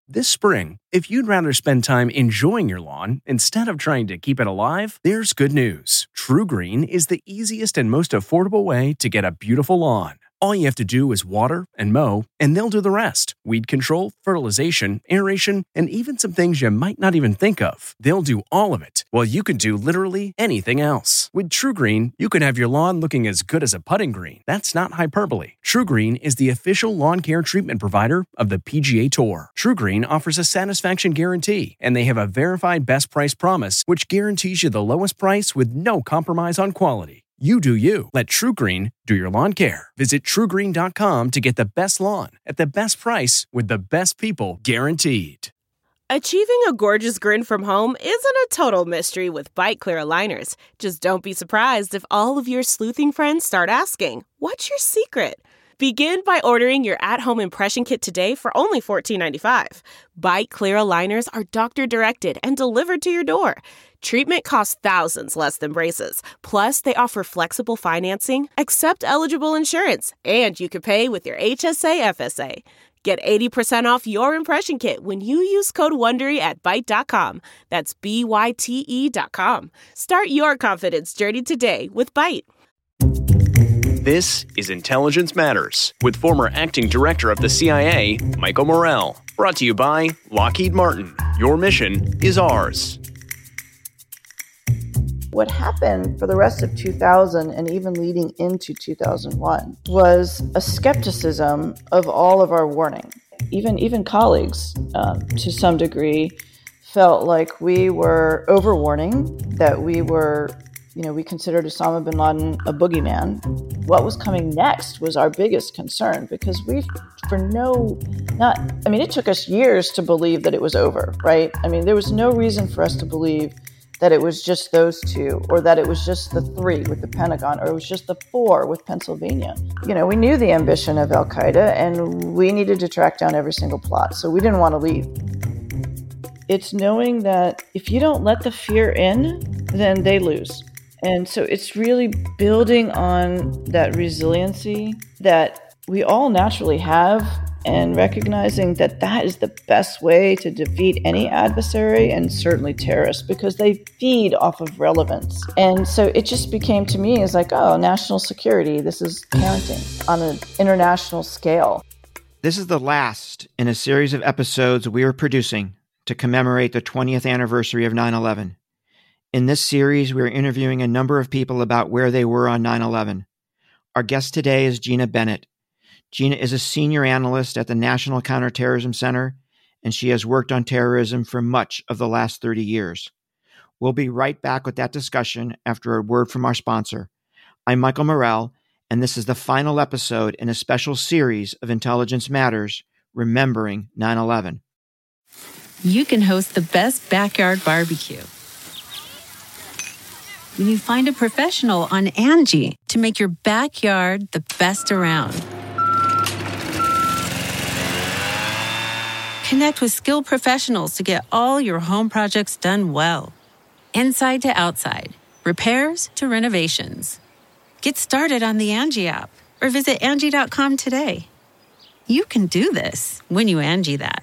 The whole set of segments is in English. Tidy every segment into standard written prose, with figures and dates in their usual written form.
This spring, if you'd rather spend time enjoying your lawn instead of trying to keep it alive, there's good news. TruGreen is the easiest and most affordable way to get a beautiful lawn. All you have to do is water and mow, and they'll do the rest. Weed control, fertilization, aeration, and even some things you might not even think of. They'll do all of it, while you can do literally anything else. With TruGreen, you can have your lawn looking as good as a putting green. That's not hyperbole. TruGreen is the official lawn care treatment provider of the PGA Tour. TruGreen offers a satisfaction guarantee, and they have a verified best price promise, which guarantees you the lowest price with no compromise on quality. You do you. Let TruGreen do your lawn care. Visit TruGreen.com to get the best lawn at the best price with the best people guaranteed. Achieving a gorgeous grin from home isn't a total mystery with Byte Clear aligners. Just don't be surprised if all of your sleuthing friends start asking, "What's your secret?" Begin by ordering your at-home impression kit today for only $14.95. Byte Clear aligners are doctor-directed and delivered to your door. Treatment costs thousands less than braces. Plus, they offer flexible financing, accept eligible insurance, and you can pay with your HSA FSA. Get 80% off your impression kit when you use code WONDERY at Byte.com. That's BYTE.com. Start your confidence journey today with Byte. This is Intelligence Matters with former acting director of the CIA, Michael Morell. Brought to you by Lockheed Martin. Your mission is ours. What happened for the rest of 2000 and even leading into 2001 was a skepticism of all of our warning. Even colleagues, to some degree, felt like we were overwarning, that we were, we considered Osama bin Laden a boogeyman. What was coming next was our biggest concern because it took us years to believe that it was over, right? There was no reason for us to believe that it was just those two, or that it was just the three with the Pentagon, or it was just the four with Pennsylvania. We knew the ambition of Al-Qaeda, and we needed to track down every single plot, so we didn't want to leave. It's knowing that if you don't let the fear in, then they lose. And so it's really building on that resiliency that we all naturally have, and recognizing that that is the best way to defeat any adversary, and certainly terrorists, because they feed off of relevance. And so it just became to me as like, national security, this is parenting on an international scale. This is the last in a series of episodes we are producing to commemorate the 20th anniversary of 9/11. In this series, we are interviewing a number of people about where they were on 9/11. Our guest today is Gina Bennett. Gina is a senior analyst at the National Counterterrorism Center, and she has worked on terrorism for much of the last 30 years. We'll be right back with that discussion after a word from our sponsor. I'm Michael Morell, and this is the final episode in a special series of Intelligence Matters, remembering 9/11. You can host the best backyard barbecue when you find a professional on Angie to make your backyard the best around. Connect with skilled professionals to get all your home projects done well. Inside to outside, repairs to renovations. Get started on the Angie app or visit Angie.com today. You can do this when you Angie that.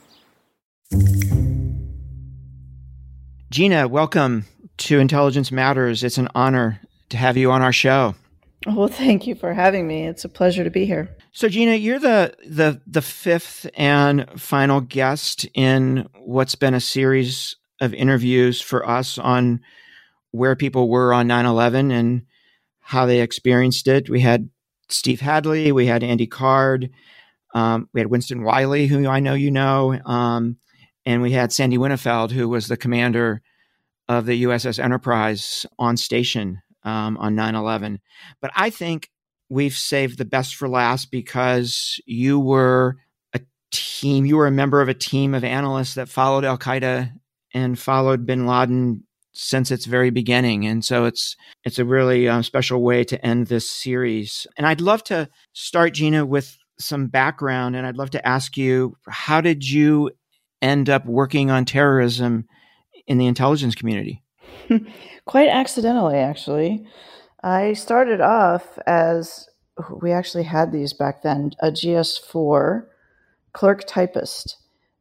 Gina, welcome to Intelligence Matters. It's an honor to have you on our show. Well, thank you for having me. It's a pleasure to be here. So, Gina, you're the fifth and final guest in what's been a series of interviews for us on where people were on 9/11 and how they experienced it. We had Steve Hadley, we had Andy Card, we had Winston Wiley, who I know you know, and we had Sandy Winnefeld, who was the commander of the USS Enterprise on station on 9/11. But I think we've saved the best for last because you were a member of a team of analysts that followed Al-Qaeda and followed bin Laden since its very beginning. And so it's a really special way to end this series. And I'd love to start, Gina, with some background. And I'd love to ask you, how did you end up working on terrorism in the intelligence community? Quite accidentally, actually. I started off as, we actually had these back then, a GS4 clerk typist.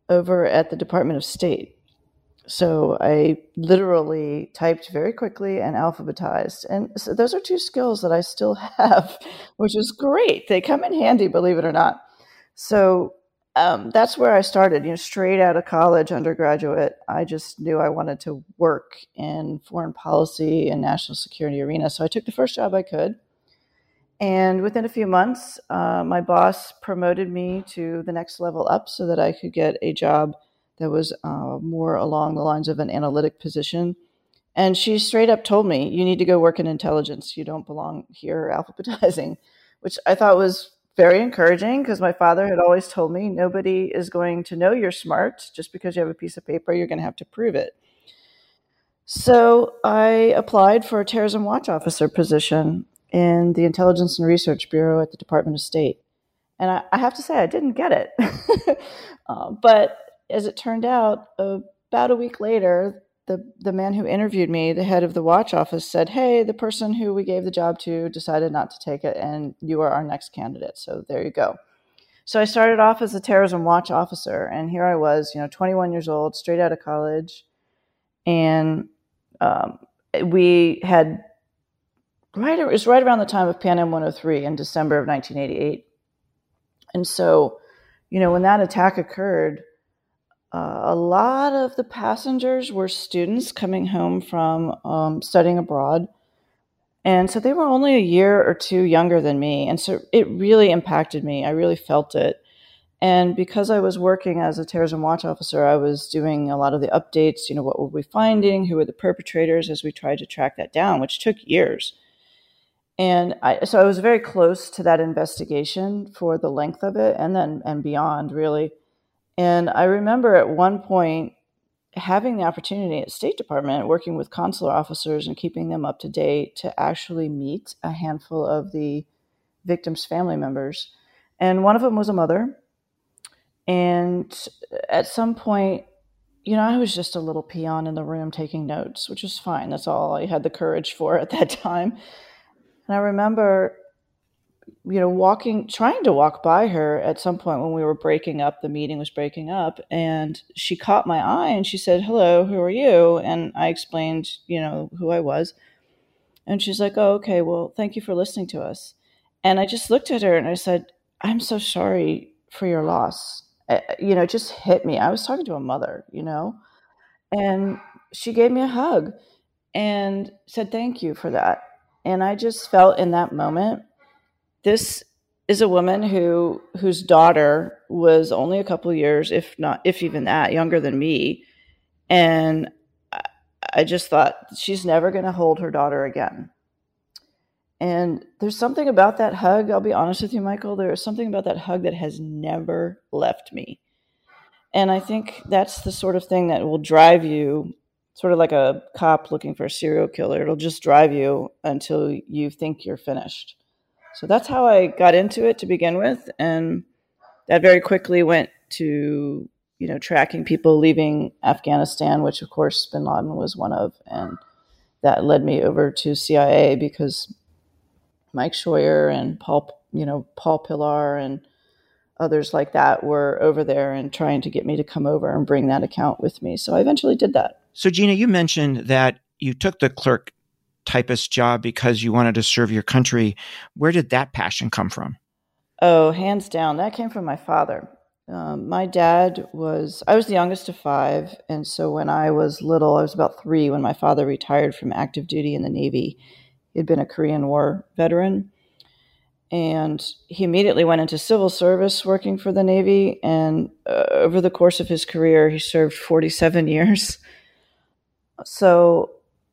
over at the Department of State. So I literally typed very quickly and alphabetized. And so those are two skills that I still have, which is great. They come in handy, believe it or not. So that's where I started, straight out of college, undergraduate. I just knew I wanted to work in foreign policy and national security arena. So I took the first job I could. And within a few months, my boss promoted me to the next level up so that I could get a job that was more along the lines of an analytic position. And she straight up told me, you need to go work in intelligence. You don't belong here alphabetizing, which I thought was very encouraging because my father had always told me nobody is going to know you're smart just because you have a piece of paper. You're going to have to prove it. So I applied for a terrorism watch officer position in the Intelligence and Research Bureau at the Department of State. And I have to say, I didn't get it. But as it turned out, about a week later, the man who interviewed me, the head of the watch office, said, hey, the person who we gave the job to decided not to take it, and you are our next candidate. So there you go. So I started off as a terrorism watch officer, and here I was, 21 years old, straight out of college. And we had it was right around the time of Pan Am 103 in December of 1988. And so, when that attack occurred, a lot of the passengers were students coming home from studying abroad. And so they were only a year or two younger than me. And so it really impacted me. I really felt it. And because I was working as a terrorism watch officer, I was doing a lot of the updates, what were we finding? Who were the perpetrators as we tried to track that down, which took years. And so I was very close to that investigation for the length of it and beyond, really. And I remember at one point having the opportunity at State Department, working with consular officers and keeping them up to date, to actually meet a handful of the victims' family members. And one of them was a mother. And at some point, I was just a little peon in the room taking notes, which was fine. That's all I had the courage for at that time. And I remember, trying to walk by her at some point when we were breaking up, the meeting was breaking up, and she caught my eye and she said, hello, who are you? And I explained, who I was. And she's like, oh, okay, well, thank you for listening to us. And I just looked at her and I said, I'm so sorry for your loss. It just hit me. I was talking to a mother, and she gave me a hug and said, thank you for that. And I just felt in that moment, this is a woman whose daughter was only a couple of years, if even that, younger than me. And I just thought, she's never going to hold her daughter again. And there's something about that hug, I'll be honest with you, Michael, there is something about that hug that has never left me. And I think that's the sort of thing that will drive you, sort of like a cop looking for a serial killer. It'll just drive you until you think you're finished. So that's how I got into it to begin with. And that very quickly went to, tracking people leaving Afghanistan, which of course bin Laden was one of. And that led me over to CIA because Mike Scheuer and Paul Pillar and others like that were over there and trying to get me to come over and bring that account with me. So I eventually did that. So Gina, you mentioned that you took the clerk typist job because you wanted to serve your country. Where did that passion come from? Oh, hands down. That came from my father. My dad I was the youngest of 5. And so when I was little, I was about 3 when my father retired from active duty in the Navy. He'd been a Korean War veteran. And he immediately went into civil service working for the Navy. And over the course of his career, he served 47 years. So,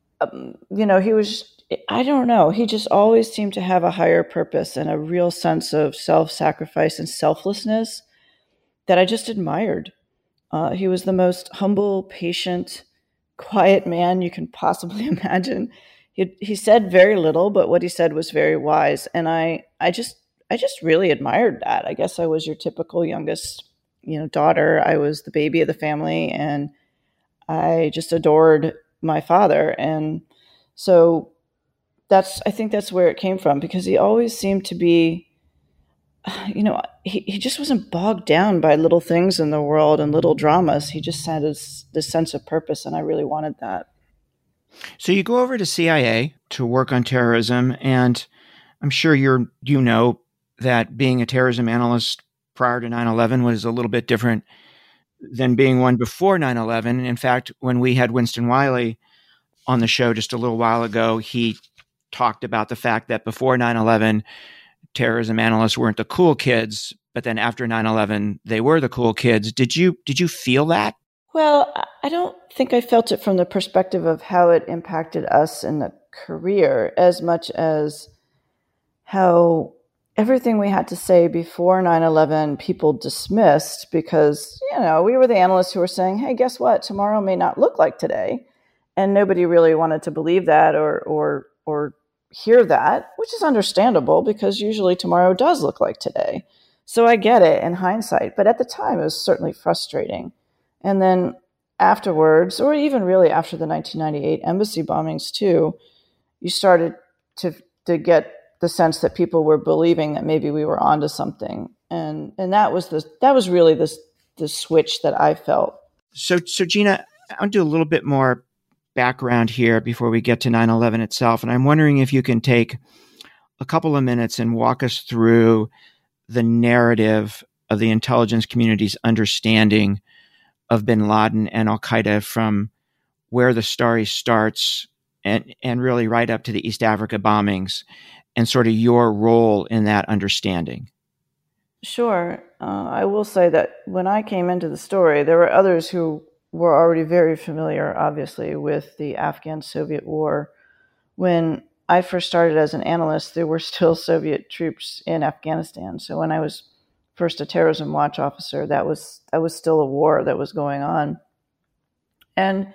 he was, I don't know, he just always seemed to have a higher purpose and a real sense of self-sacrifice and selflessness that I just admired. He was the most humble, patient, quiet man you can possibly imagine. He said very little, but what he said was very wise. And I just really admired that. I guess I was your typical youngest, daughter. I was the baby of the family, and I just adored my father. And so I think that's where it came from, because he always seemed to be he just wasn't bogged down by little things in the world and little dramas. He just had this sense of purpose, and I really wanted that. So you go over to CIA to work on terrorism, and I'm sure you know that being a terrorism analyst prior to 9/11 was a little bit different than being one before 9/11. In fact, when we had Winston Wiley on the show just a little while ago, he talked about the fact that before 9/11, terrorism analysts weren't the cool kids, but then after 9/11, they were the cool kids. Did you feel that? Well, I don't think I felt it from the perspective of how it impacted us in the career as much as how everything we had to say before 9/11 people dismissed because, we were the analysts who were saying, hey, guess what? Tomorrow may not look like today. And nobody really wanted to believe that or hear that, which is understandable because usually tomorrow does look like today. So I get it in hindsight. But at the time, it was certainly frustrating. And then afterwards, or even really after the 1998 embassy bombings too, you started to get the sense that people were believing that maybe we were onto something. And that was really the switch that I felt. So Gina, I'll do a little bit more background here before we get to 9/11 itself. And I'm wondering if you can take a couple of minutes and walk us through the narrative of the intelligence community's understanding of bin Laden and al-Qaeda from where the story starts and really right up to the East Africa bombings and sort of your role in that understanding. Sure. I will say that when I came into the story, there were others who were already very familiar, obviously, with the Afghan-Soviet war. When I first started as an analyst, there were still Soviet troops in Afghanistan. So when I was first a terrorism watch officer, that was still a war that was going on. And,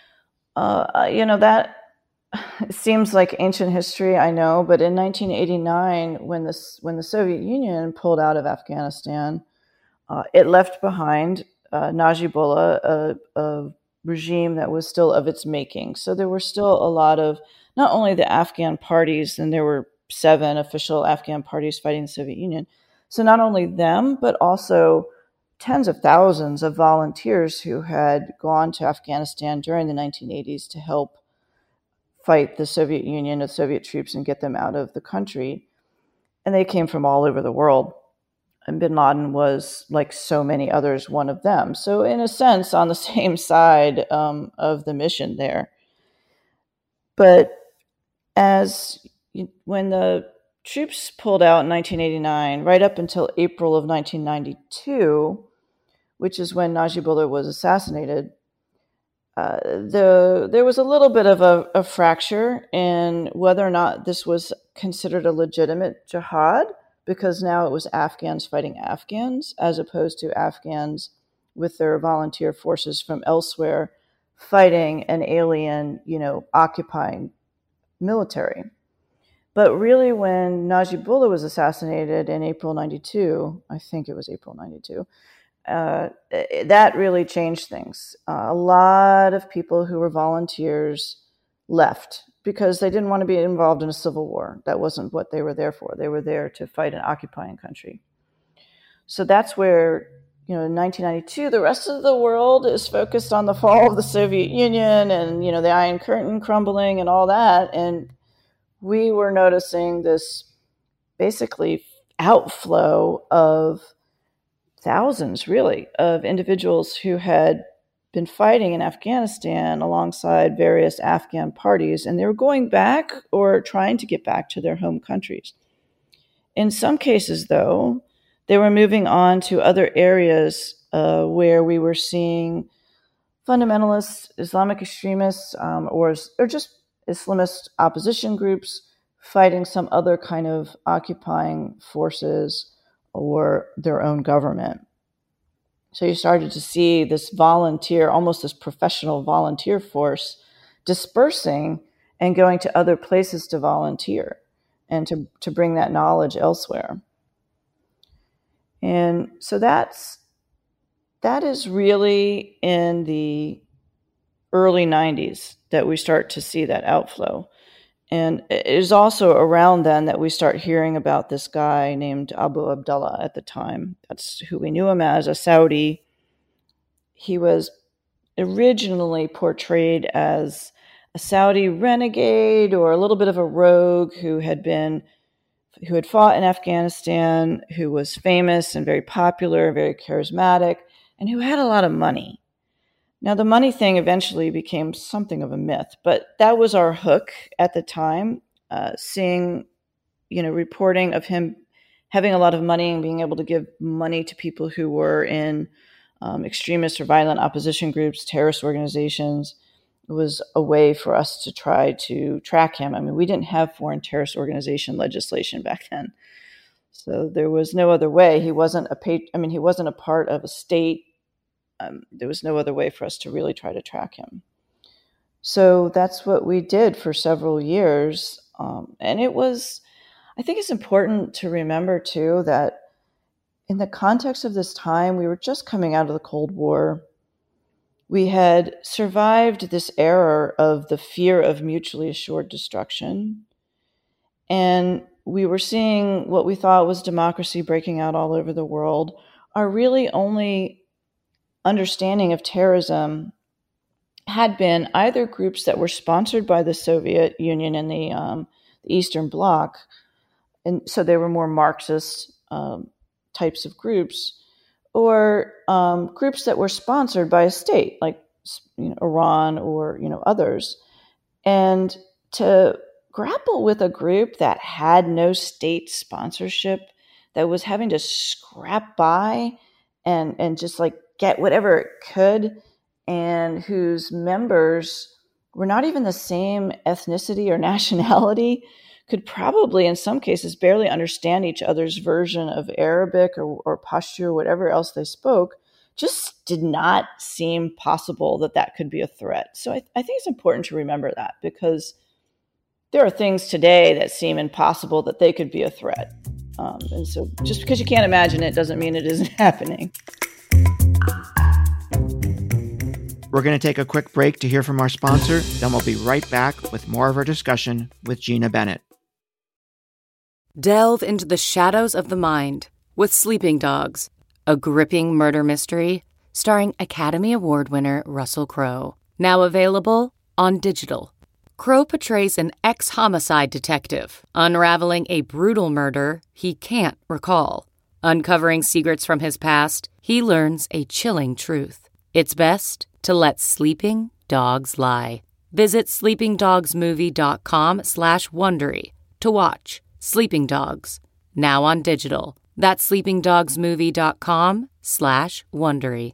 that seems like ancient history, I know, but in 1989, when the Soviet Union pulled out of Afghanistan, it left behind Najibullah, a regime that was still of its making. So there were still a lot of, not only the Afghan parties, and there were 7 official Afghan parties fighting the Soviet Union. So not only them, but also tens of thousands of volunteers who had gone to Afghanistan during the 1980s to help fight the Soviet Union, the Soviet troops, and get them out of the country. And they came from all over the world. And bin Laden was, like so many others, one of them. So in a sense, on the same side of the mission there. But when the troops pulled out in 1989, right up until April of 1992, which is when Najibullah was assassinated, there was a little bit of a fracture in whether or not this was considered a legitimate jihad, because now it was Afghans fighting Afghans as opposed to Afghans with their volunteer forces from elsewhere fighting an alien, occupying military. But really, when Najibullah was assassinated in April 92, I think it was April 92, that really changed things. A lot of people who were volunteers left because they didn't want to be involved in a civil war. That wasn't what they were there for. They were there to fight an occupying country. So that's where, in 1992, the rest of the world is focused on the fall of the Soviet Union and, the Iron Curtain crumbling and all that. And we were noticing this basically outflow of thousands, really, of individuals who had been fighting in Afghanistan alongside various Afghan parties, and they were going back or trying to get back to their home countries. In some cases, though, they were moving on to other areas where we were seeing fundamentalists, Islamic extremists, or just Islamist opposition groups fighting some other kind of occupying forces or their own government. So you started to see this volunteer, almost this professional volunteer force dispersing and going to other places to volunteer and to bring that knowledge elsewhere. And so that is really in the early 90s that we start to see that outflow. And it is also around then that we start hearing about this guy named Abu Abdullah at the time. That's who we knew him as, a Saudi. He was originally portrayed as a Saudi renegade or a little bit of a rogue who had fought in Afghanistan, who was famous and very popular, very charismatic, and who had a lot of money. Now, the money thing eventually became something of a myth, but that was our hook at the time, seeing, reporting of him having a lot of money and being able to give money to people who were in extremist or violent opposition groups, terrorist organizations. It was a way for us to try to track him. I mean, we didn't have foreign terrorist organization legislation back then, so there was no other way. He wasn't he wasn't a part of a state. There was no other way for us to really try to track him. So that's what we did for several years. And I think it's important to remember too, that in the context of this time, we were just coming out of the Cold War. We had survived this era of the fear of mutually assured destruction. And we were seeing what we thought was democracy breaking out all over the world. Our really only understanding of terrorism had been either groups that were sponsored by the Soviet Union and the Eastern Bloc, and so they were more Marxist types of groups, or groups that were sponsored by a state like Iran or others. And to grapple with a group that had no state sponsorship, that was having to scrap by and just get whatever it could, and whose members were not even the same ethnicity or nationality, could probably, in some cases, barely understand each other's version of Arabic or Pashto or whatever else they spoke, just did not seem possible that could be a threat. So I think it's important to remember that, because there are things today that seem impossible that they could be a threat. And so just because you can't imagine it doesn't mean it isn't happening. We're going to take a quick break to hear from our sponsor. Then we'll be right back with more of our discussion with Gina Bennett. Delve into the shadows of the mind with Sleeping Dogs, a gripping murder mystery starring Academy Award winner Russell Crowe. Now available on digital. Crowe portrays an ex-homicide detective unraveling a brutal murder he can't recall. Uncovering secrets from his past, he learns a chilling truth. It's best to let sleeping dogs lie. Visit sleepingdogsmovie.com/Wondery to watch Sleeping Dogs, now on digital. That's sleepingdogsmovie.com/Wondery.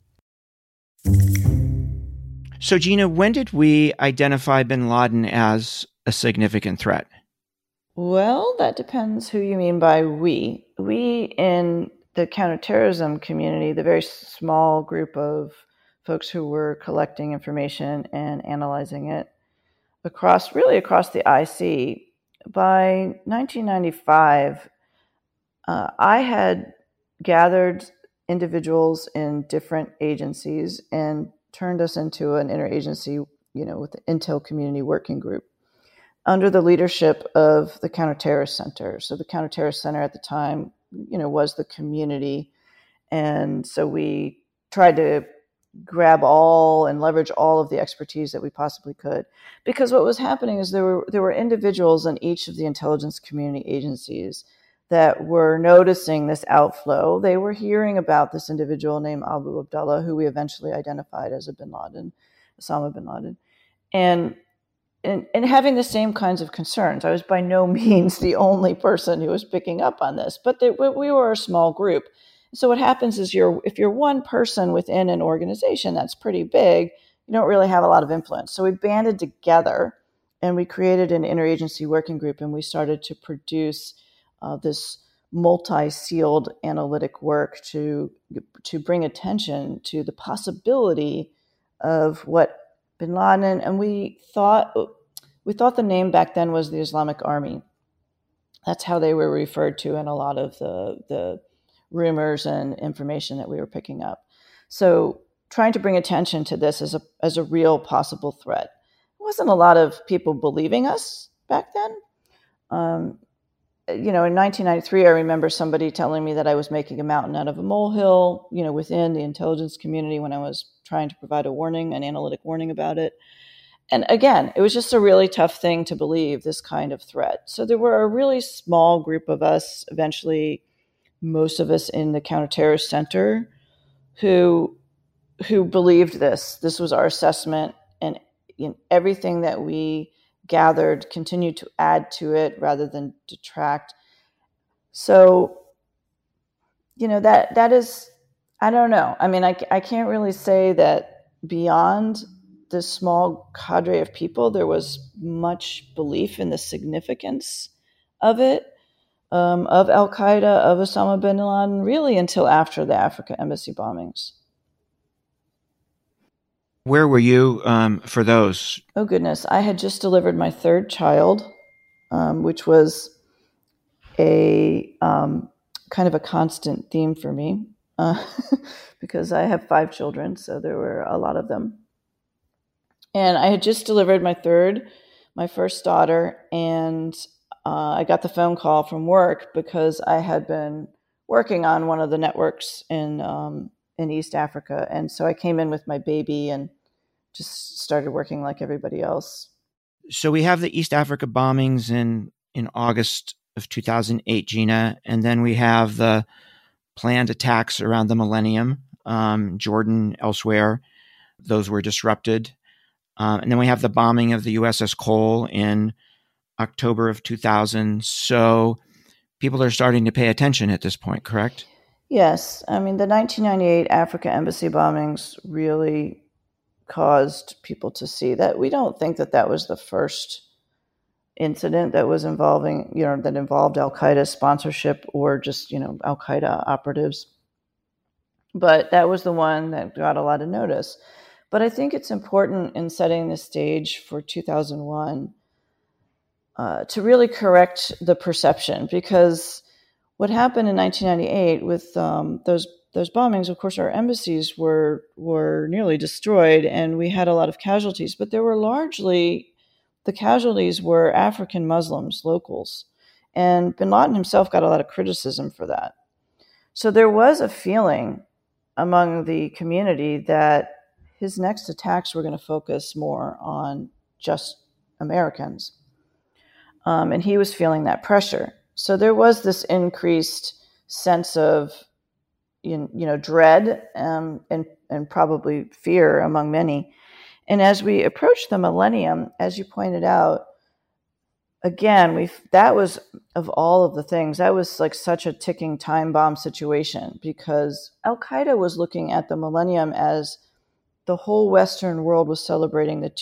So, Gina, when did we identify bin Laden as a significant threat? Well, that depends who you mean by we. We in the counterterrorism community, the very small group of folks who were collecting information and analyzing it across the IC. By 1995, I had gathered individuals in different agencies and turned us into an interagency, with the Intel Community Working Group under the leadership of the Counterterrorist Center. So the Counterterrorist Center at the time, was the community. And so we tried to grab all and leverage all of the expertise that we possibly could. Because what was happening is there were individuals in each of the intelligence community agencies that were noticing this outflow. They were hearing about this individual named Abu Abdullah, who we eventually identified as Osama bin Laden, and having the same kinds of concerns. I was by no means the only person who was picking up on this, but we were a small group. So what happens is if you're one person within an organization that's pretty big, you don't really have a lot of influence. So we banded together and we created an interagency working group, and we started to produce this multi-sealed analytic work to bring attention to the possibility of what bin Laden, and we thought the name back then was the Islamic Army. That's how they were referred to in a lot of the rumors and information that we were picking up. So trying to bring attention to this as a real possible threat. There wasn't a lot of people believing us, back then. In 1993, I remember somebody telling me that I was making a mountain out of a molehill, within the intelligence community when I was trying to provide an analytic warning about it. And again, it was just a really tough thing to believe, this kind of threat. So there were a really small group of us, eventually most of us in the Counterterrorist Center, who believed this. This was our assessment, and everything that we gathered continued to add to it rather than detract. So, that is, I don't know. I mean, I can't really say that beyond this small cadre of people, there was much belief in the significance of it, of Al-Qaeda, of Osama bin Laden, really until after the Africa embassy bombings. Where were you for those? Oh, goodness. I had just delivered my third child, which was a kind of a constant theme for me because I have 5 children, so there were a lot of them. And I had just delivered my first daughter, and I got the phone call from work because I had been working on one of the networks in East Africa. And so I came in with my baby and just started working like everybody else. So we have the East Africa bombings in August of 2008, Gina, and then we have the planned attacks around the millennium, Jordan, elsewhere. Those were disrupted. And then we have the bombing of the USS Cole in October of 2000. So people are starting to pay attention at this point, correct? Yes. I mean, the 1998 Africa embassy bombings really caused people to see that. We don't think that was the first incident that was that involved Al-Qaeda sponsorship or just, Al-Qaeda operatives. But that was the one that got a lot of notice. But I think it's important in setting the stage for 2001 to really correct the perception, because what happened in 1998 with those bombings, of course, our embassies were nearly destroyed, and we had a lot of casualties. But the casualties were African Muslims, locals, and bin Laden himself got a lot of criticism for that. So there was a feeling among the community that his next attacks were going to focus more on just Americans. And he was feeling that pressure. So there was this increased sense of, dread and probably fear among many. And as we approached the millennium, as you pointed out, again, that was, of all of the things, that was like such a ticking time bomb situation, because Al-Qaeda was looking at the millennium as the whole Western world was celebrating the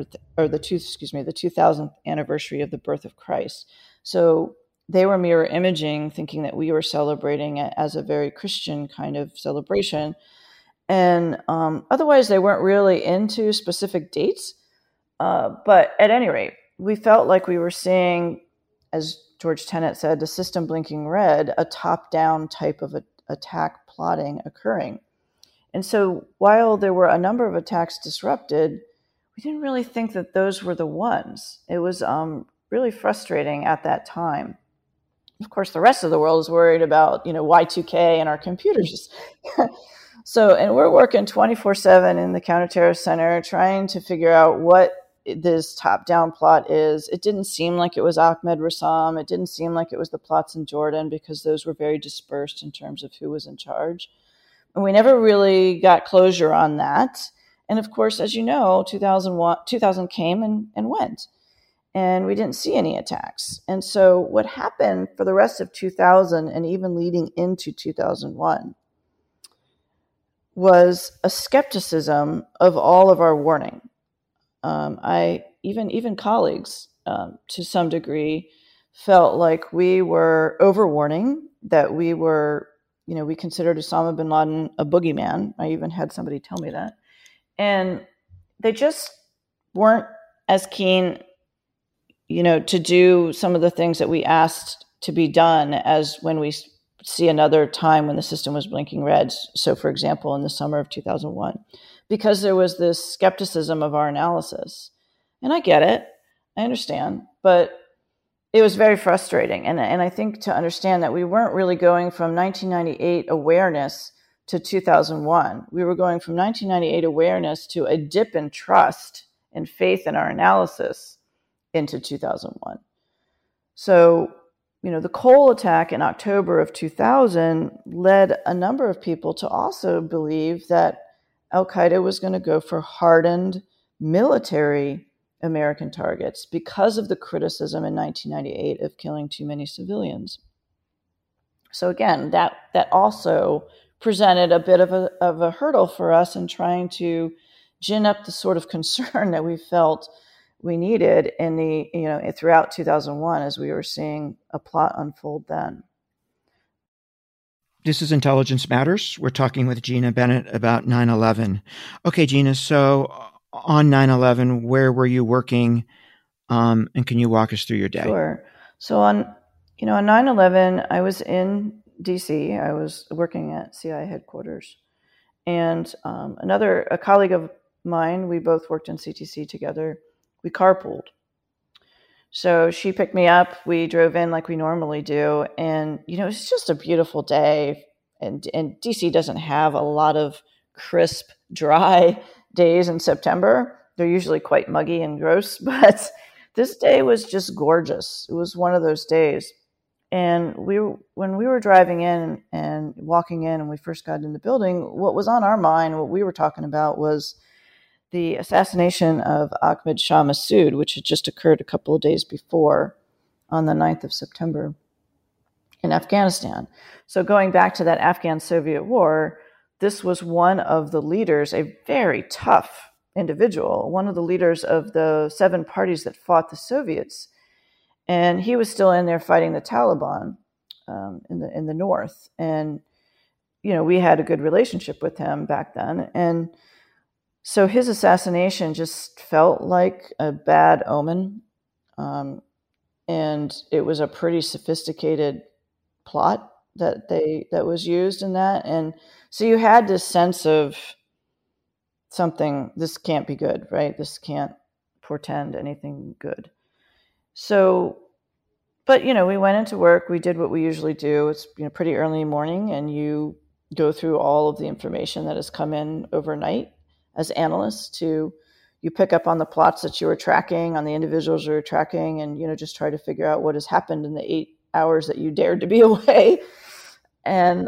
2000th anniversary of the birth of Christ. So they were mirror imaging, thinking that we were celebrating it as a very Christian kind of celebration. And otherwise, they weren't really into specific dates. But at any rate, we felt like we were seeing, as George Tenet said, the system blinking red, a top-down type of attack plotting occurring. And so while there were a number of attacks disrupted, we didn't really think that those were the ones. It was really frustrating at that time. Of course, the rest of the world is worried about, Y2K and our computers. So, and we're working 24/7 in the Counterterrorist Center trying to figure out what this top-down plot is. It didn't seem like it was Ahmed Rassam. It didn't seem like it was the plots in Jordan, because those were very dispersed in terms of who was in charge. And we never really got closure on that. And of course, as you know, 2000 came and went, and we didn't see any attacks. And so what happened for the rest of 2000 and even leading into 2001 was a skepticism of all of our warning. Even colleagues, to some degree, felt like we were overwarning, that we were, we considered Osama bin Laden a boogeyman. I even had somebody tell me that. And they just weren't as keen, to do some of the things that we asked to be done as when we see another time when the system was blinking red. So, for example, in the summer of 2001, because there was this skepticism of our analysis. And I get it. I understand, but it was very frustrating. And I think to understand that we weren't really going from 1998 awareness to 2001. We were going from 1998 awareness to a dip in trust and faith in our analysis into 2001. So, the Cole attack in October of 2000 led a number of people to also believe that Al-Qaeda was going to go for hardened military American targets because of the criticism in 1998 of killing too many civilians. So again, that also presented a bit of a hurdle for us in trying to gin up the sort of concern that we felt we needed in the throughout 2001 as we were seeing a plot unfold then. This is Intelligence Matters. We're talking with Gina Bennett about 9/11. Okay, Gina, so on 9/11, where were you working? And can you walk us through your day? Sure. So on 9/11, I was in DC. I was working at CIA headquarters. And a colleague of mine, we both worked in CTC together. We carpooled. So she picked me up. We drove in like we normally do. And, it's just a beautiful day. And DC doesn't have a lot of crisp, dry days in September. They're usually quite muggy and gross. But this day was just gorgeous. It was one of those days. And when we were driving in and walking in and we first got in the building, what was on our mind, what we were talking about was the assassination of Ahmed Shah Massoud, which had just occurred a couple of days before on the 9th of September in Afghanistan. So going back to that Afghan-Soviet war, this was one of the leaders, a very tough individual, one of the leaders of the 7 parties that fought the Soviets. And he was still in there fighting the Taliban in the north. And, we had a good relationship with him back then. And so his assassination just felt like a bad omen. And it was a pretty sophisticated plot that was used in that. And so you had this sense of something, this can't be good, right? This can't portend anything good. So, but, we went into work, we did what we usually do. It's, pretty early morning, and you go through all of the information that has come in overnight as analysts you pick up on the plots that you were tracking, on the individuals you were tracking, and, just try to figure out what has happened in the 8 hours that you dared to be away. And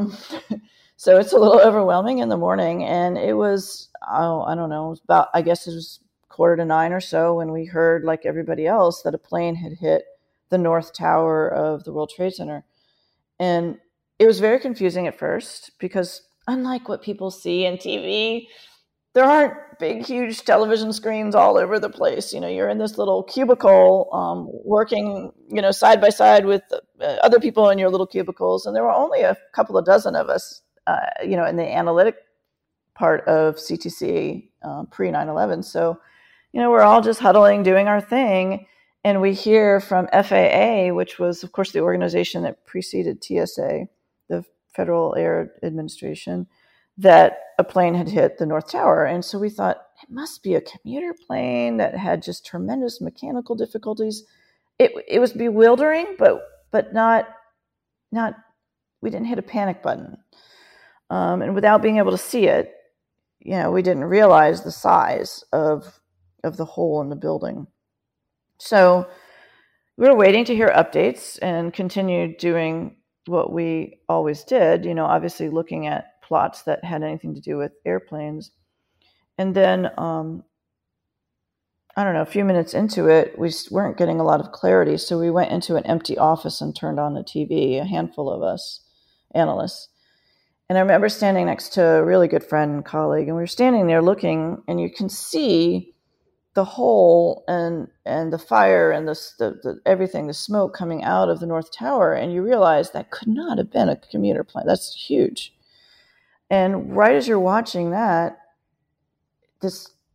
so it's a little overwhelming in the morning. And it was, I don't know, it was 8:45 or so when we heard, like everybody else, that a plane had hit the North Tower of the World Trade Center. And it was very confusing at first because unlike what people see in TV, there aren't big, huge television screens all over the place. You're in this little cubicle working, side by side with other people in your little cubicles. And there were only a couple of dozen of us, in the analytic part of CTC pre 9/11. So, we're all just huddling, doing our thing. And we hear from FAA, which was, of course, the organization that preceded TSA, the Federal Air Administration, that a plane had hit the North Tower. And so we thought, it must be a commuter plane that had just tremendous mechanical difficulties. It was bewildering, but not, we didn't hit a panic button. And without being able to see it, we didn't realize the size of the hole in the building. So we were waiting to hear updates and continued doing what we always did, obviously looking at plots that had anything to do with airplanes. And then, a few minutes into it, we weren't getting a lot of clarity. So we went into an empty office and turned on the TV, a handful of us analysts. And I remember standing next to a really good friend and colleague, and we were standing there looking, and you can see the hole and the fire and the everything, the smoke coming out of the North Tower, and you realize that could not have been a commuter plane. That's huge. And right as you're watching that, the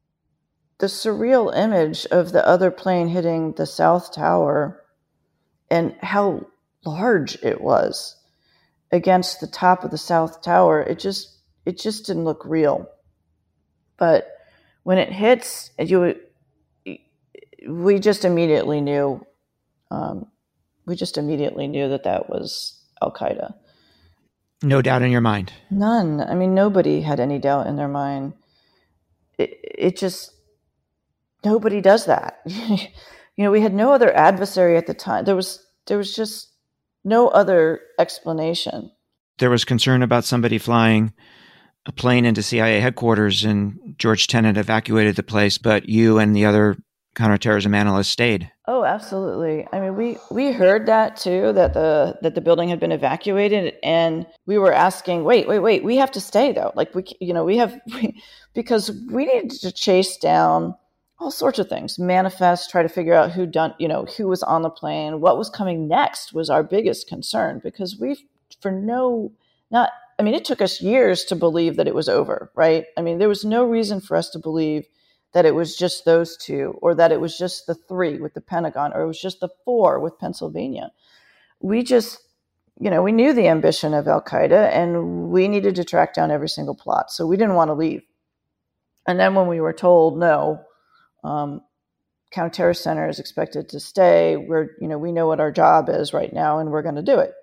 surreal image of the other plane hitting the South Tower and how large it was against the top of the South Tower, it just didn't look real. But when it hits, we just immediately knew. That was Al Qaeda. No doubt in your mind. None. I mean, nobody had any doubt in their mind. It just, nobody does that. We had no other adversary at the time. There was just no other explanation. There was concern about somebody flying a plane into CIA headquarters, and George Tenet evacuated the place, but you and the other counterterrorism analysts stayed. Oh, absolutely. I mean, we heard that too, that the building had been evacuated, and we were asking, wait, we have to stay though. Like because we needed to chase down all sorts of things, manifest, try to figure out who was on the plane, what was coming next was our biggest concern, because it took us years to believe that it was over, right? I mean, there was no reason for us to believe that it was just those two, or that it was just the three with the Pentagon, or it was just the four with Pennsylvania. We just, we knew the ambition of Al Qaeda, and we needed to track down every single plot. So we didn't want to leave. And then when we were told, no, Counterterror Center is expected to stay, we know what our job is right now, and we're going to do it.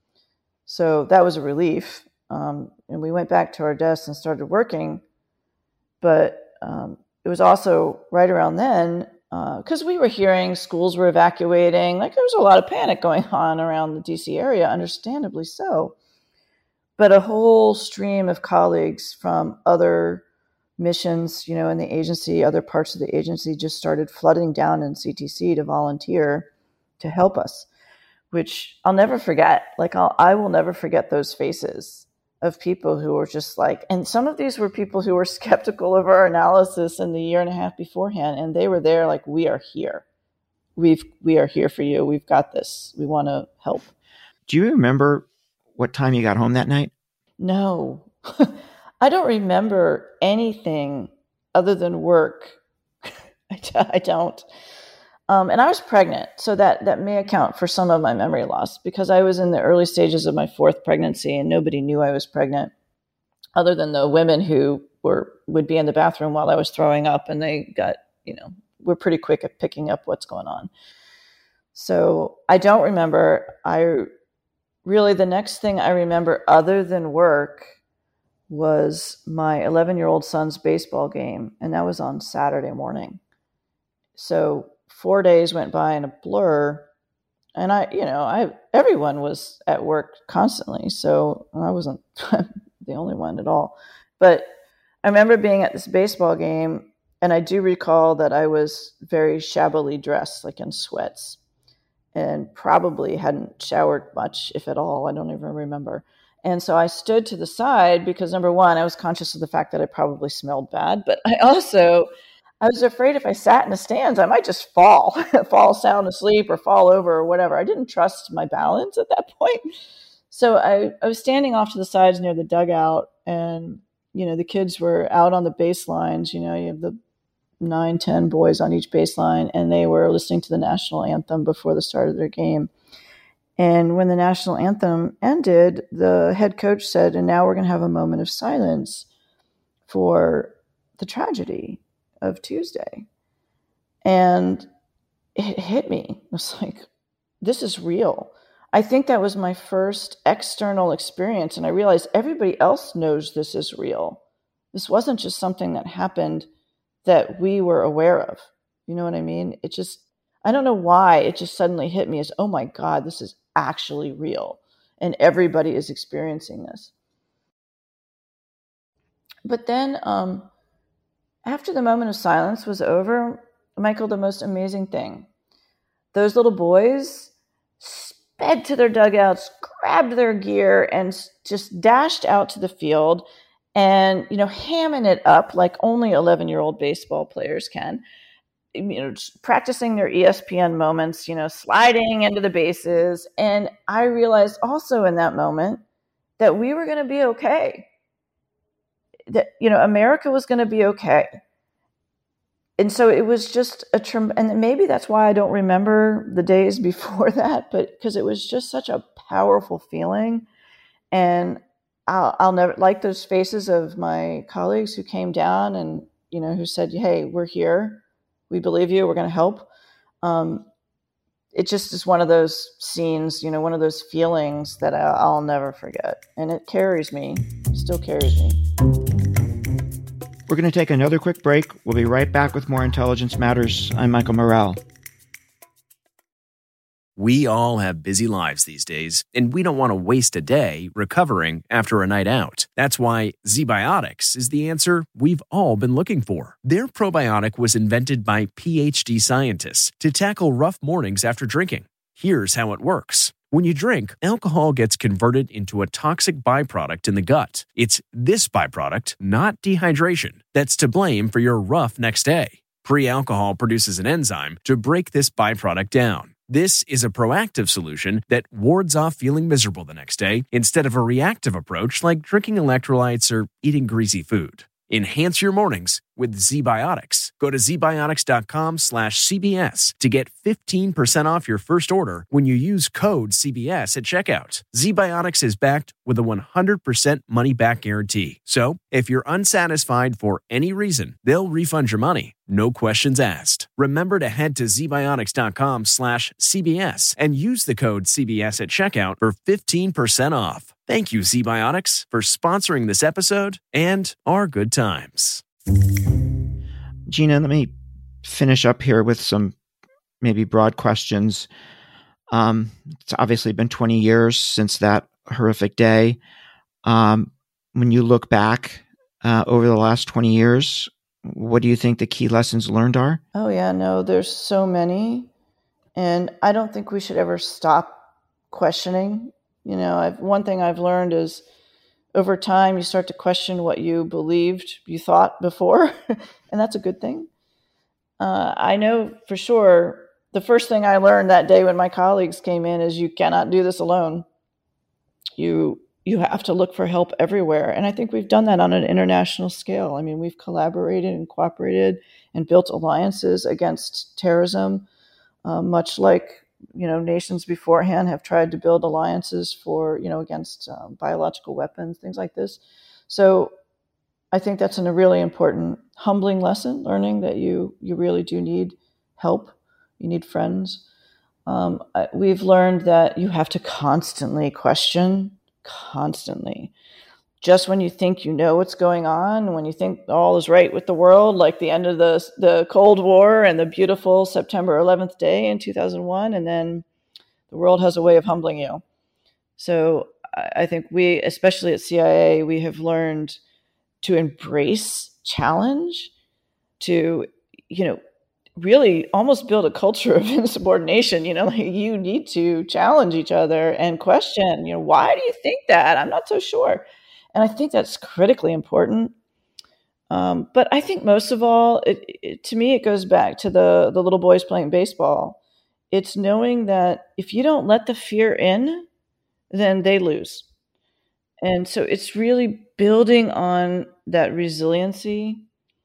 So that was a relief. And we went back to our desks and started working. But it was also right around then, because we were hearing schools were evacuating, like there was a lot of panic going on around the DC area, understandably so. But a whole stream of colleagues from other missions, in the agency, other parts of the agency, just started flooding down in CTC to volunteer to help us, which I'll never forget. Like I will never forget those faces of people who were just like, and some of these were people who were skeptical of our analysis in the year and a half beforehand. And they were there like, we are here. We are here for you. We've got this. We want to help. Do you remember what time you got home that night? No, I don't remember anything other than work. I don't. And I was pregnant, so that may account for some of my memory loss, because I was in the early stages of my fourth pregnancy and nobody knew I was pregnant other than the women who would be in the bathroom while I was throwing up, and they got, were pretty quick at picking up what's going on. So I don't remember. The next thing I remember other than work was my 11-year-old son's baseball game, and that was on Saturday morning. So 4 days went by in a blur, and everyone was at work constantly, so I wasn't the only one at all. But I remember being at this baseball game, and I do recall that I was very shabbily dressed, like in sweats, and probably hadn't showered much, if at all. I don't even remember. And so I stood to the side because, number one, I was conscious of the fact that I probably smelled bad, but I was afraid if I sat in the stands, I might just fall sound asleep or fall over or whatever. I didn't trust my balance at that point. So I was standing off to the sides near the dugout, and, the kids were out on the baselines. You have the 9-10 boys on each baseline, and they were listening to the national anthem before the start of their game. And when the national anthem ended, the head coach said, and now we're going to have a moment of silence for the tragedy of Tuesday. And it hit me. I was like, this is real. I think that was my first external experience. And I realized everybody else knows this is real. This wasn't just something that happened that we were aware of. You know what I mean? I don't know why it just suddenly hit me as, oh my God, this is actually real. And everybody is experiencing this. But then, after the moment of silence was over, Michael, the most amazing thing, those little boys sped to their dugouts, grabbed their gear, and just dashed out to the field and, hamming it up like only 11-year-old baseball players can, just practicing their ESPN moments, sliding into the bases. And I realized also in that moment that we were going to be okay. That, America was going to be okay. And so it was just and maybe that's why I don't remember the days before that, but because it was just such a powerful feeling. And I'll never, like those faces of my colleagues who came down and, who said, hey, we're here. We believe you. We're going to help. It just is one of those scenes, one of those feelings that I'll never forget. And it carries me, still carries me. We're going to take another quick break. We'll be right back with more Intelligence Matters. I'm Michael Morrell. We all have busy lives these days, and we don't want to waste a day recovering after a night out. That's why ZBiotics is the answer we've all been looking for. Their probiotic was invented by PhD scientists to tackle rough mornings after drinking. Here's how it works. When you drink, alcohol gets converted into a toxic byproduct in the gut. It's this byproduct, not dehydration, that's to blame for your rough next day. Pre-alcohol produces an enzyme to break this byproduct down. This is a proactive solution that wards off feeling miserable the next day instead of a reactive approach like drinking electrolytes or eating greasy food. Enhance your mornings with ZBiotics. Go to zbiotics.com/CBS to get 15% off your first order when you use code CBS at checkout. ZBiotics is backed with a 100% money-back guarantee. So, if you're unsatisfied for any reason, they'll refund your money. No questions asked. Remember to head to zbiotics.com/CBS and use the code CBS at checkout for 15% off. Thank you, ZBiotics, for sponsoring this episode and our good times. Gina, let me finish up here with some maybe broad questions. It's obviously been 20 years since that horrific day. When you look back over the last 20 years, what do you think the key lessons learned are? Oh, yeah, no, there's so many. And I don't think we should ever stop questioning. One thing I've learned is over time, you start to question what you thought before, and that's a good thing. I know for sure the first thing I learned that day when my colleagues came in is you cannot do this alone. You have to look for help everywhere. And I think we've done that on an international scale. I mean, we've collaborated and cooperated and built alliances against terrorism, much like nations beforehand have tried to build alliances for, against biological weapons, things like this. So I think that's a really important, humbling lesson, learning that you really do need help. You need friends. We've learned that you have to constantly question, just when you think you know what's going on, when you think all is right with the world, like the end of the Cold War and the beautiful September 11th day in 2001, and then the world has a way of humbling you. So I think we, especially at CIA, we have learned to embrace challenge, to, really almost build a culture of insubordination. You need to challenge each other and question, why do you think that? I'm not so sure. And I think that's critically important. But I think most of all, to me, it goes back to the little boys playing baseball. It's knowing that if you don't let the fear in, then they lose. And so it's really building on that resiliency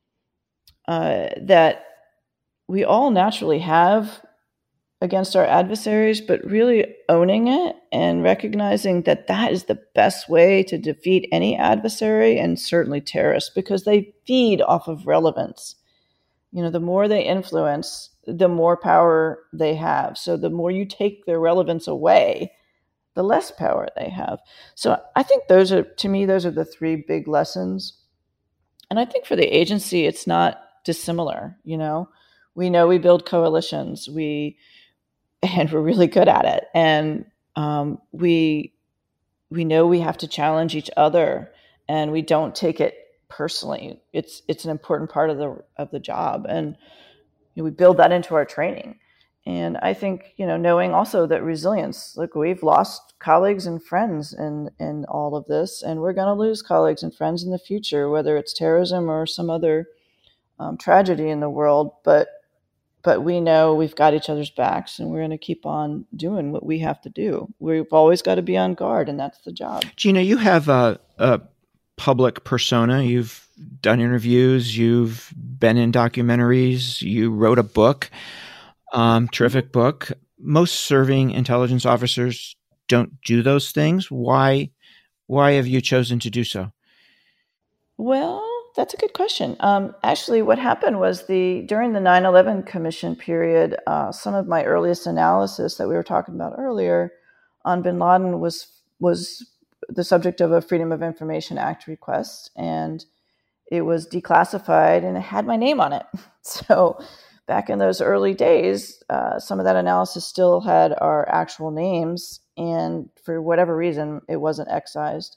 that we all naturally have against our adversaries, but really owning it and recognizing that that is the best way to defeat any adversary, and certainly terrorists, because they feed off of relevance. The more they influence, the more power they have. So the more you take their relevance away, the less power they have. So I think those are the three big lessons. And I think for the agency, it's not dissimilar. We know we build coalitions. And we're really good at it. And we know we have to challenge each other, and we don't take it personally. It's an important part of the job, and we build that into our training. And I think knowing also that resilience. Look, we've lost colleagues and friends in all of this, and we're going to lose colleagues and friends in the future, whether it's terrorism or some other tragedy in the world. But we know we've got each other's backs, and we're going to keep on doing what we have to do. We've always got to be on guard, and that's the job. Gina, you have a public persona. You've done interviews. You've been in documentaries. You wrote a book, terrific book. Most serving intelligence officers don't do those things. Why have you chosen to do so? Well, that's a good question. Actually, what happened was during the 9/11 Commission period, some of my earliest analysis that we were talking about earlier on bin Laden was the subject of a Freedom of Information Act request, and it was declassified and it had my name on it. So back in those early days, some of that analysis still had our actual names, and for whatever reason, it wasn't excised.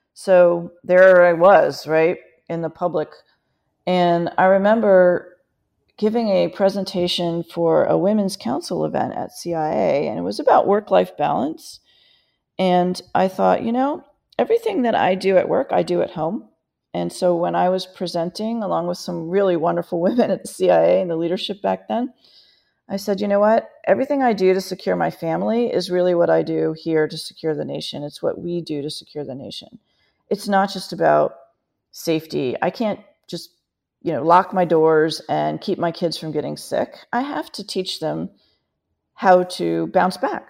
So there I was, right, in the public. And I remember giving a presentation for a women's council event at CIA, and it was about work-life balance. And I thought, everything that I do at work, I do at home. And so when I was presenting, along with some really wonderful women at the CIA and the leadership back then, I said, you know what? Everything I do to secure my family is really what I do here to secure the nation. It's what we do to secure the nation. It's not just about safety. I can't just, lock my doors and keep my kids from getting sick. I have to teach them how to bounce back,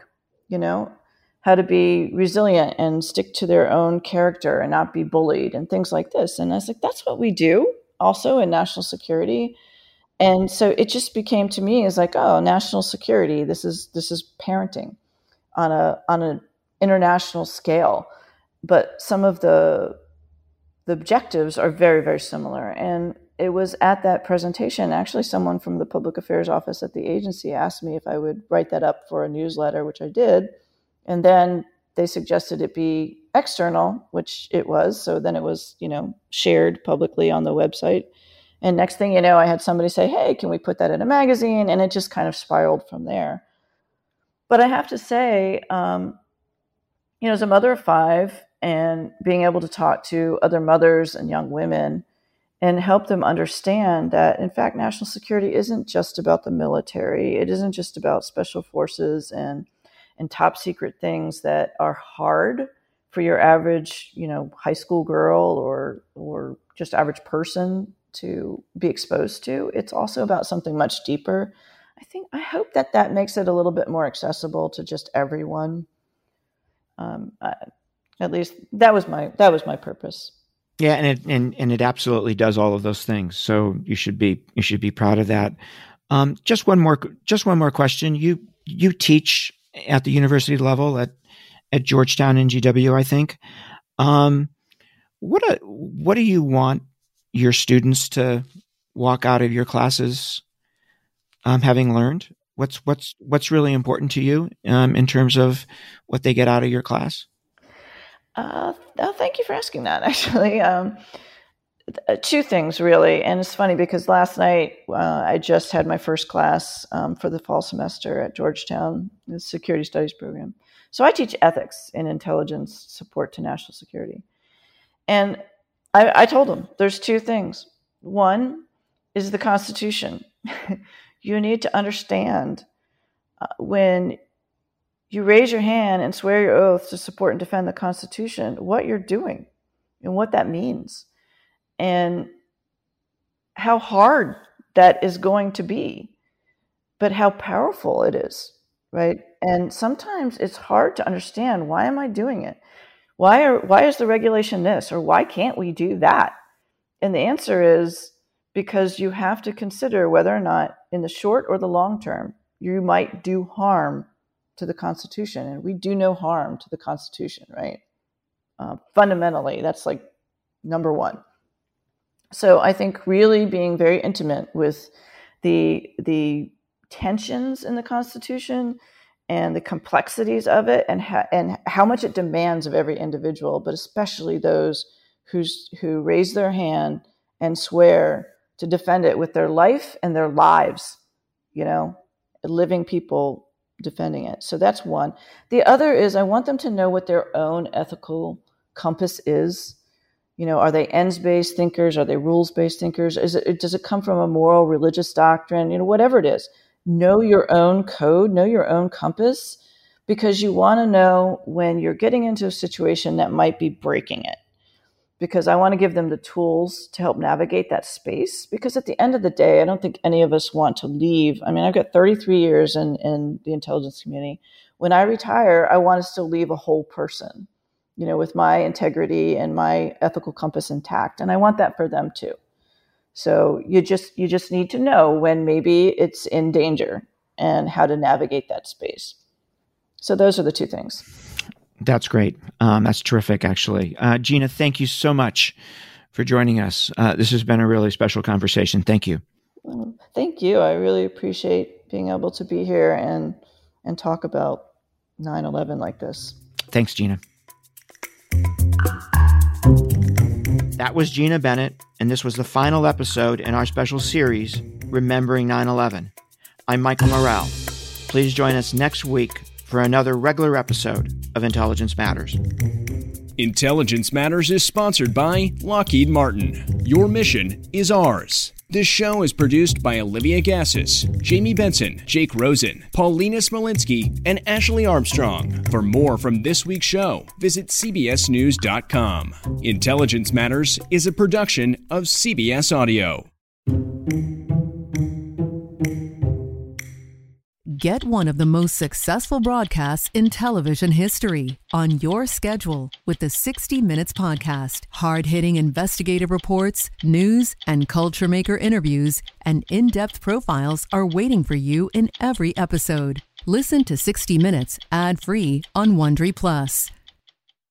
how to be resilient and stick to their own character and not be bullied and things like this. And I was like, that's what we do also in national security. And so it just became to me as like, oh, national security, this is parenting on an international scale. But some of the objectives are very, very similar. And it was at that presentation, actually someone from the public affairs office at the agency asked me if I would write that up for a newsletter, which I did. And then they suggested it be external, which it was. So then it was, shared publicly on the website. And next thing you know, I had somebody say, hey, can we put that in a magazine? And it just kind of spiraled from there. But I have to say, as a mother of 5 and being able to talk to other mothers and young women and help them understand that, in fact, national security isn't just about the military. It isn't just about special forces and top secret things that are hard for your average, high school girl or just average person to be exposed to. It's also about something much deeper. I hope that makes it a little bit more accessible to just everyone. At least that was my purpose. Yeah, and it absolutely does all of those things. So you should be proud of that. Just one more question. You teach at the university level at Georgetown NGW, I think. What do you want your students to walk out of your classes having learned? What's really important to you in terms of what they get out of your class? Thank you for asking that, actually. Two things, really. And it's funny because last night I just had my first class for the fall semester at Georgetown, the Security Studies program. So I teach ethics and intelligence support to national security. And I told them there's two things. One is the Constitution. You need to understand when you raise your hand and swear your oath to support and defend the Constitution, what you're doing and what that means and how hard that is going to be, but how powerful it is, right? And sometimes it's hard to understand, why am I doing it? Why is the regulation this, or why can't we do that? And the answer is because you have to consider whether or not in the short or the long term, you might do harm to the Constitution. And we do no harm to the Constitution, right? Fundamentally, that's like number one. So I think really being very intimate with the tensions in the Constitution and the complexities of it and how much it demands of every individual, but especially those who raise their hand and swear to defend it with their life and their lives, living people defending it. So that's one. The other is I want them to know what their own ethical compass is. Are they ends-based thinkers? Are they rules-based thinkers? Does it come from a moral, religious doctrine? Whatever it is, know your own code, know your own compass, because you want to know when you're getting into a situation that might be breaking it. Because I want to give them the tools to help navigate that space. Because at the end of the day, I don't think any of us want to leave. I mean, I've got 33 years in the intelligence community. When I retire, I want to still leave a whole person. with my integrity and my ethical compass intact. And I want that for them too. So you just need to know when maybe it's in danger and how to navigate that space. So those are the two things. That's great. That's terrific, actually. Gina, thank you so much for joining us. This has been a really special conversation. Thank you. Thank you. I really appreciate being able to be here and talk about 9/11 like this. Thanks, Gina. That was Gina Bennett, and this was the final episode in our special series, Remembering 9/11. I'm Michael Morrell. Please join us next week for another regular episode of Intelligence Matters. Intelligence Matters is sponsored by Lockheed Martin. Your mission is ours. This show is produced by Olivia Gassis, Jamie Benson, Jake Rosen, Paulina Smolinski, and Ashley Armstrong. For more from this week's show, visit cbsnews.com. Intelligence Matters is a production of CBS Audio. Get one of the most successful broadcasts in television history on your schedule with the 60 Minutes Podcast. Hard-hitting investigative reports, news, and culture maker interviews, and in-depth profiles are waiting for you in every episode. Listen to 60 Minutes ad-free on Wondery Plus